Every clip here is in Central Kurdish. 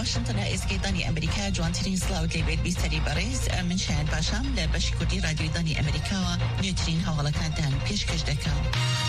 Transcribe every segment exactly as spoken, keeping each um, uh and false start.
واشنطن اسكيداني أمريكا جوانترين سلاود لبيت بيستري باريس من شاهد باشام لبشي كردي راديو داني أمريكا نيوترين هوالا كانتان بيشكش دكا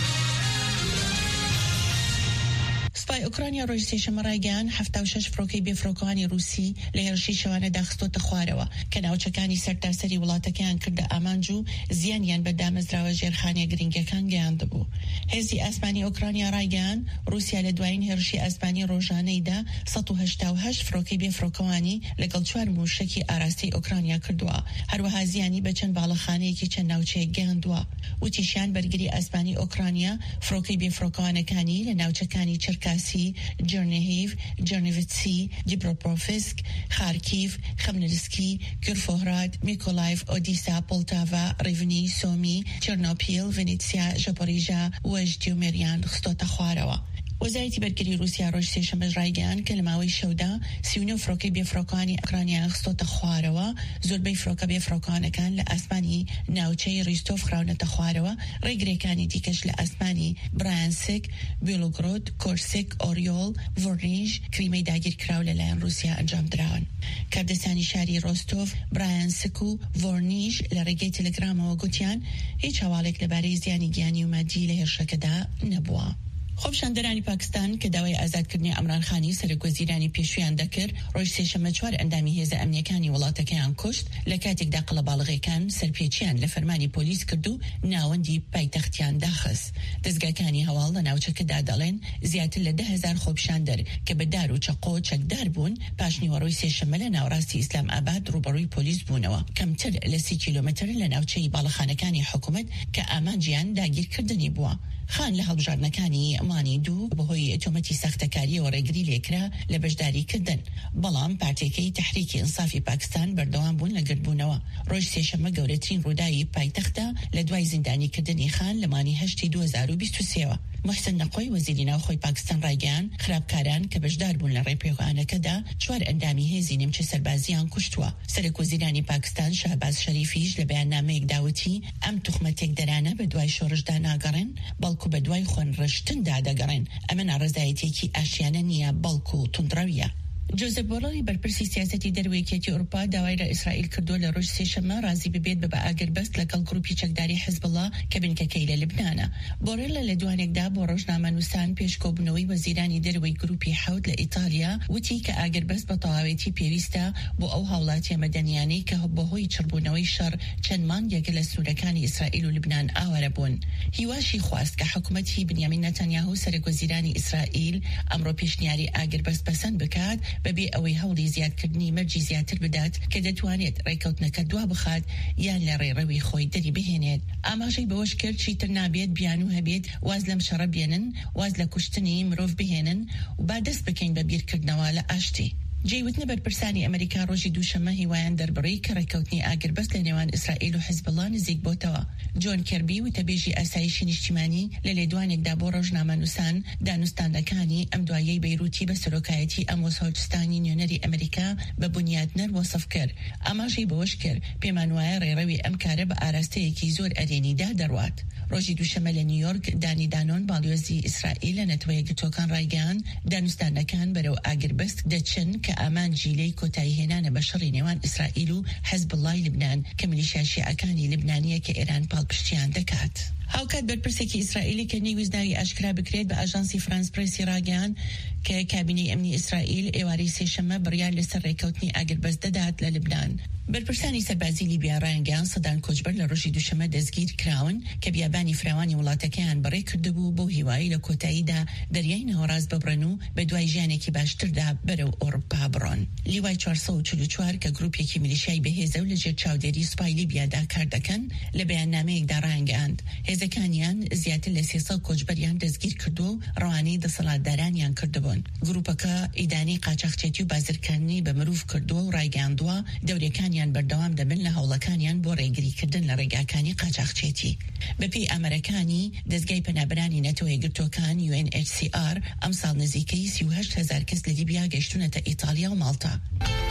سپای اوکراینیا روی شمارایگان هفته و شش فروکی به فروکانی روسی لهرشی شوانه داخستو تخواروا کناوچکانی سرتاسری ولاتکان کرده آمانجو زیانیان به دامزراو جرخانی گرینگکان گیانده بو. هزی اسبانی اوکراینیا رایگان روسیا لدواین هرشی اسبانی روزانه دا صد و هشت و هشت فروکی به فروکانی لگل چوار موشکی آراستی اوکراینیا کردوا. هر وها زیانی به چند بالخانه کی چند نوچه گیاندوا. و تیشان برگری اسبانی اوکراینیا فروکی به فروکانکانی لنوچکانی چرکا سی جرنیهیف، جرنیویتسی، دیبروپروفسک، خارکیف، خملنسکی، گرفوهراد، میکولایف، اودیسا، پولتاوا، ریونی، سومی، چرنوبیل، ونیتسیا، ژاپوریژا و ژیتومریان خستوتا خواروا. وزارتی برگری روسیا روش سیشنبه رایگان که لماوی شودا سیونو فروکی بی فروکانی اوکراینیا خستوتا خواروا زود بی فروکا بی فروکانه کان لاسمانی ناوچه ریستوف خراونتا خواروا ریگریکانی دیکش لاسمانی برانسک، بیلوگرود، کورسک، اوریول، ورنیج، کریمی داگیر کراول لین روسیا انجام دران. کردستانی شهری روستوف، برانسک و ورنیج لرگی تلگرام و گوتیان هیچ حوالک لبری زیانی گیانی و مادی لهرشکدا نبوا. خب شاندرانی پاکستان که داوای آزادکردنی عمران خانی سرکوزیرانی پیشویان دکر روش سێشەممە چوار ئەندامی هێزە ئەمنیەکانی وڵاتەکەیان کوشت لە کاتێکدا قەڵەباڵغەکان سەرپێچیان لە فەرمانی پۆلیس کرد و ناوەندی پایتەختیان داخست. دەستگاکانی هەواڵ لە ناوچەکەدا دەڵێن زیاتر لە ده هزار خۆپیشاندەر کە بە دار و چەقۆ چەکدار بوون پاش نیوەڕۆی سێشەممە لە ناوڕاستی ئیسلام ئاباد ڕوبەڕووی پۆلیس بوونەوە کەمتر لە سی کیلۆمەتر لە ناوچەی باڵەخانەکانی حکوومەت کە ئامانجیان داگیرکردنی بووە. خان لە هەڵبژاردنەکانی ئەمانی دوو بەهۆی ئۆتۆمەتی سەختەکاری و ڕێگری لێکرا لە بەشداریکردن. بەڵام پارتیەکەی تەحریکی ئینسافی پاکستان بەردەوام بوون لە گردبوونەوە. ڕۆژ سێشەممە گەورەترین ڕووداوی پایتەختە لە دوای زیندانیکردنی خان لە مانی هەشتی دوو هەزار و بیست و سێەوە. محسن نەقۆی وەزیری ناوخۆی پاکستان ڕایگەیان خراپکاران کە بەشدار بوون لە ڕێپێوانەکەدا چوار ئەندامی هێزی نیمچە سەربازیان کوشتووە. سەرکوزیرانی پاکستان شەهباز شەریفیش لە بەیاننامەیەک داوتی ئەم توخمەتێک دەرانە بە دوای شۆڕشدا ناگەڕێن بەڵکو بە دوای خوێنڕشتندا دەگەڕێن. ئەمە ناڕزایەتێکی ئاشیانە نییە بەڵکو و توندڕەویە. جوزف بۆڕەڵی بەرپرسی سیاسەتی دەروەیەکێتی ئەوروپا داوای لە ئیسرائیل کردو لە ڕۆژ سێشەممە ڕازی ببێت بە ئاگربەست لەگەڵ گروپی چەکداری حیزبڵڵا کە بنکەکەی لە لبنانە. بۆڕێڵە لە دوانێکدا بۆ ڕۆژنامەنووسان پێشکۆبوونەوەی وەزیرانی دەروەی گروپی حەوت لە ئیتالیا وتی کە ئاگربەست بە تەواوێتی پێویستە بۆ ئەو هاوڵاتیە مەدەنیانەی کە بەهۆی چڕبوونەوەی شەڕ چەند مانگێک لە سنوورەکانی ئیسرائیل و لبنان ئاوارە بوون. هیواشی خواست کە حکوومەتی بنیامین نەتەنیاهو سەرکوەزیرانی ئیسرائیل ئەمڕۆ پێشنیاری ئاگربەست پەسەند بکات بەبێ ئەوەی هەوڵی زیادکردنی مەرجی زیاتر بدات کە دەتوانێت ڕێکەوتنەکە دوا بخات یان لە ڕێڕەوی خۆی دەری بهێنێت. ئاماژەی بەوەش کرد چیتر نابێت بیان و هەبێت واز لەم شەڕە بێنن، واز لە کوشتنی مرۆڤ بهێنن و با دەست بکەین بە بیرکردنەوە لە ئاشتی. جێوتنە بەرپرسانی ئەمریکا ڕۆژی دووشەممە هیوایان دەربڕی کە ڕێکەوتنی ئاگربەست لە نێوان ئیسرائیل و حیزبڵڵا نزیک بۆتەوە. جۆن کێربی وتەبێژی ئاسایشی نیشتیمانی لە لێدوانێکدا بۆ ڕۆژنامەنووسان دانوستاندەکانی ئەم دوایەی بەیروتی بە سەرۆکایەتی ئەمۆس هۆجستانی نوێنەری ئەمریکا بە بنیادنەر وەسف کرد. ئاماژەی بەوەش کرد پێمان وایە ڕێڕەوی ئەم کارە بە ئاراستەیەکی زۆر ئەرێنیدا دەڕوات. ڕۆژی دووشەممە لە نیویۆرک دانی دانۆن باڵیۆزی ئیسرائیل لە نەتوەیە گرتوەکان ڕایگەیاند دانوستانەکان بەرەو ئاگربەست دەچن کە ئامانجی لێی کۆتایی هێنانە بە شەڕی نێوان ئیسرائیل و حیزبڵڵای لبنان کە میلیشیا شیعەکانی لبنانیە کە ئێران پاڵپشتیان دەکات. هاوکات بەرپرسێکی ئیسرائیلی کە نیویزناوی ئاشکرا بکرێت بە ئاژانسی فرانس پرێسی ڕاگەیان کە کابینەی ئەمنی ئیسرائیل ئێوارەی سێشەممە بڕیار لەسەر ڕێکەوتنی ئاگربەست دەدات لە لبنان. بەرپرسانی سەربازی لیبیا ڕایگەیان سەدان کۆچبەر لە ڕۆژی دووشەممە دەستگیر کراون کە بیابانی فراوانی وڵاتەکەیان بەڕێ کردبوو بۆ هیوایی لە کۆتاییدا دەریای ناوەڕاست ببڕن و بە دوای ژیانێکی باشتردا بەرەو ئەوروپا بڕۆن. لیوای چوارسەد و چل و چوار کە گروپێکی میلیشیای بەهێزە و لەژێر چاودێری سوپای لیبیادا کار دەکەن لە بەیاننامەیەکدا ڕایگەیاند هێزەکانیان زیاتر لە سێسەد کۆچبەریان دەستگیر کردو و ڕەوانەی دەسەڵاتدارانیان کردبوون. گروپەکە ئیدانی قاچاقچێتی و بازرگانیی بە مرۆڤ کردووە و ڕایگەیاندووە دەورەکانیان بەردەوام دەبن لە هەوڵەکانیان بۆ ڕێگریکردن لە ڕێگاکانی قاچاقچێتی. بەپێی ئەمەرەکانی دەستگای پەنابەرانی نەتەوەی گرتوەکان یو ئێن ئەیچ سی ئار ئەم ساڵ نزیکەی سی و هەشت هەزار کەس لە لیبیا گەشتونەتە ئیتالیا و ماڵتا.